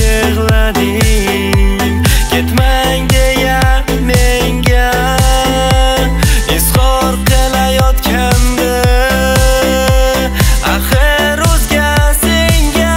yig'lading, ketmang deya menga izhor qilayotganda, axir o'zga senga.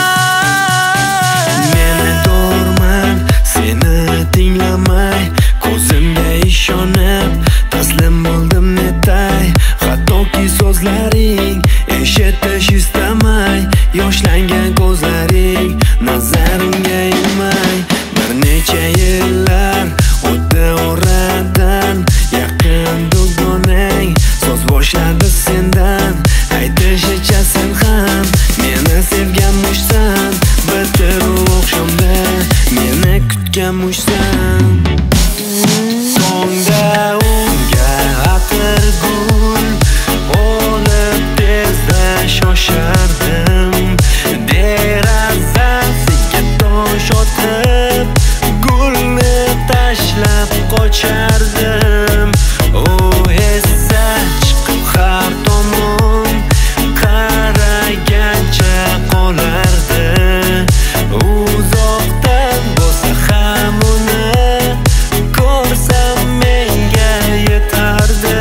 Meni do'rman seni tinglamay, ko'zimga ishonib taslim bo'ldim netay. Hattoki so'zlaring eshitish istamay, yoshlangan ko'zlaring nazarimga ilmay. Bir necha yillar o'tdi oradan, yaqin do'gonang so'z boshladi sendan. Aytishicha sen ham meni sevganmishsan, bitiruv oqshomda meni kutganmishsan. So'ngda unga atir gul olib tezda shoshardim, derazasiga tosh otib gulni tashlab qochardim. U esa chiqib har tomon qaragancha qolardi, uzoqdan bo'lsa ham uni ko'rsam menga yetardi.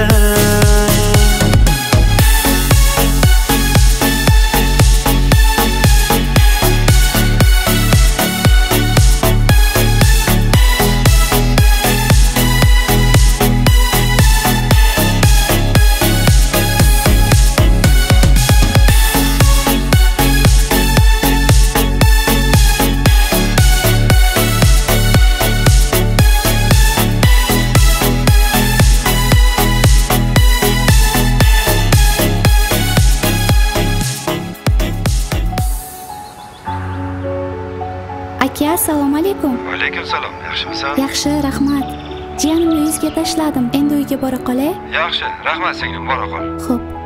Aka, assalomu alaykum. Va alaykum salom. Yaxshimisan? Yaxshi, rahmat. Jiyanimni uyingizga tashladim. Endi uyga bora qolay. Yaxshi, rahmat singlim, bora qol. Xo'p.